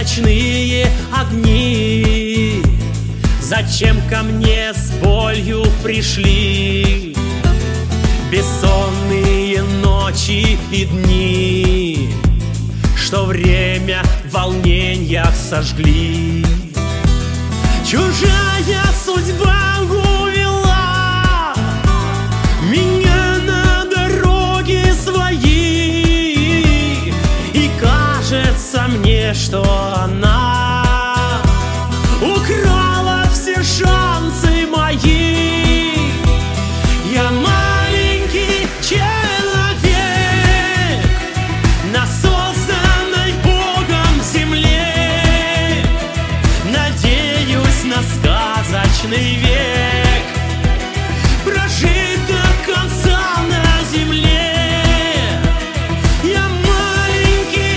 ночные огни? Зачем ко мне с болью пришли бессонные ночи и дни, что время в волнениях сожгли? Чужая судьба увела меня на дороги свои, и кажется мне, что она украла все шансы мои. Я маленький человек на созданной Богом земле, надеюсь на сказочный век, прожить до конца на земле. Я маленький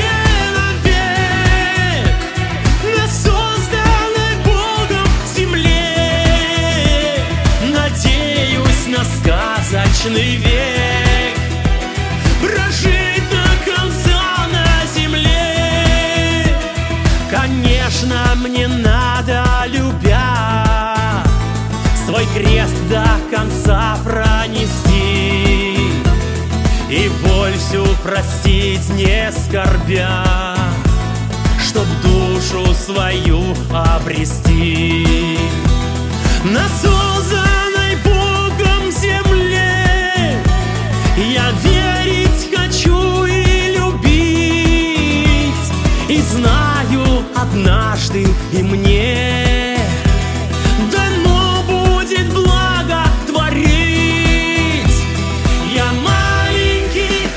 человек на созданной Богом земле, надеюсь на сказочный век, прожить до конца на земле. Конечно, мне надо, любя, свой крест до конца пронести и боль всю простить, не скорбя, чтоб душу свою обрести. На созданной Богом земле я верить хочу и любить, и знаю, однажды и мне дано будет благо творить. Я маленький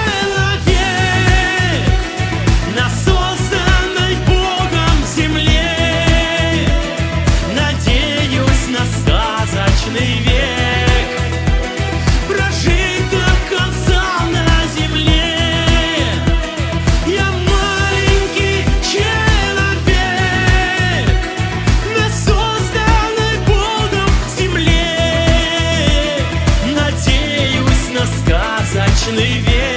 человек на созданной Богом земле, надеюсь на сказочный век, прожить до конца на земле. Я маленький человек на созданной Богом земле, надеюсь на сказочный век.